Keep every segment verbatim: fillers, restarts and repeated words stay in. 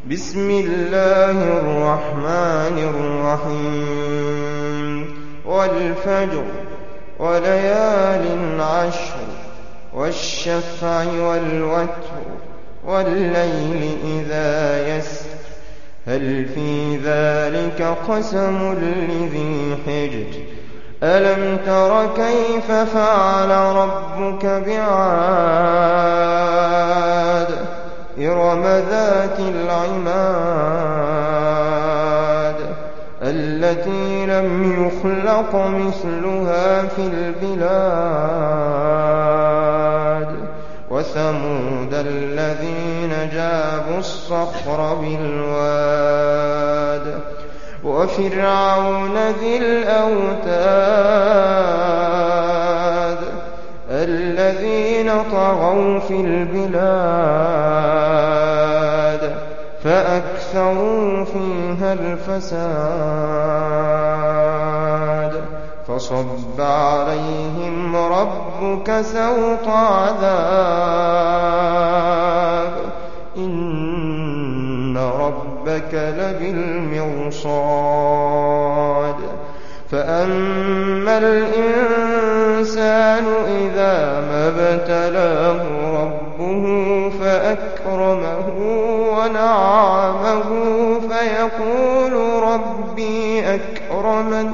بسم الله الرحمن الرحيم والفجر وليال عشر والشفع والوتر والليل إذا يسر هل في ذلك قسم لذي حجر ألم تر كيف فعل ربك بعاد إرم ذات العماد التي لم يخلق مثلها في البلاد وثمود الذين جابوا الصخر بالواد وفرعون ذي الأوتاد الذين طغوا في البلاد فأكثروا فيها الفساد فصب عليهم ربك سوط عذاب إن ربك لبالمرصاد فأما الإنسان إذا ما ابتلاه ربه فأكرمه ونعمه فيقول ربي أكرمن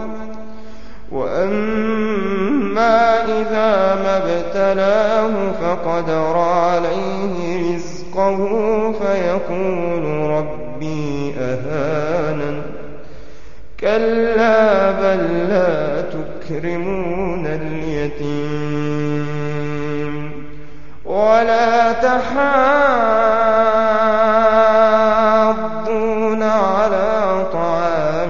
وأما إذا ما ابتلاه فقدر عليه رزقه فيقول ربي أهانن كلا بل لا تكرمون اليتيم ولا تحاضون على طعام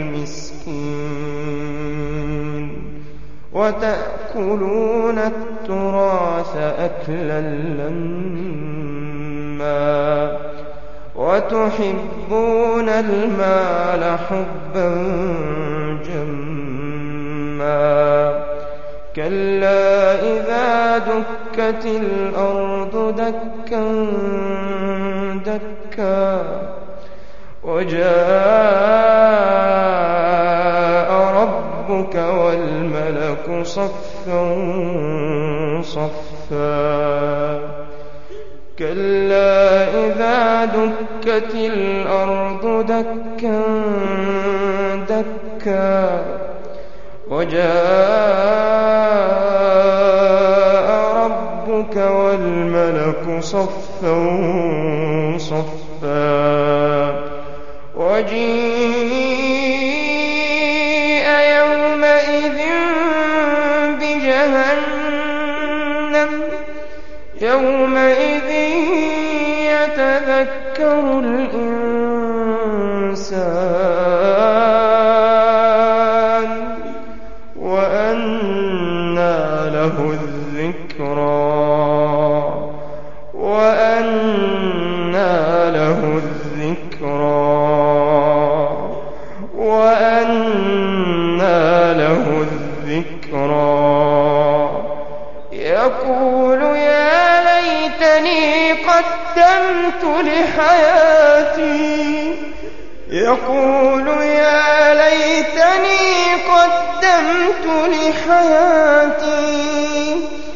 المسكين وتأكلون التراث أكلا لما وتحبون المال حبا جما كلا إذا دكت الأرض دكا دكا وجاء ربك والملك صفا صفا كلا إذا دكت الأرض دكا دكا وجاء ربك والملك صفا صفا وجيء يومئذ بجهنم يومئذ يتذكر الإنسان وأنى له الذكرى وأنى له الذكرى وأنى له الذكرى يقول يا ليتني قدمت لحياتي يقول يا ليتني قدمت لحياتي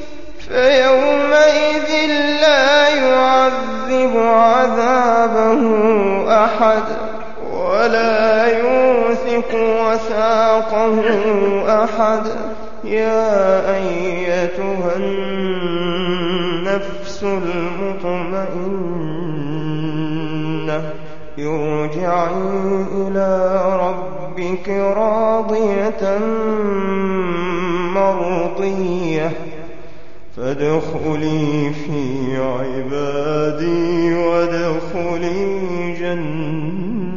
فيومئذ لا يعذب عذابه أحد ولا يوثق وثاقه أحد يا أيتها النفس المطمئنة ارجعي إلى ربك راضية مرضية فادخلي في عبادي وادخلي جنتي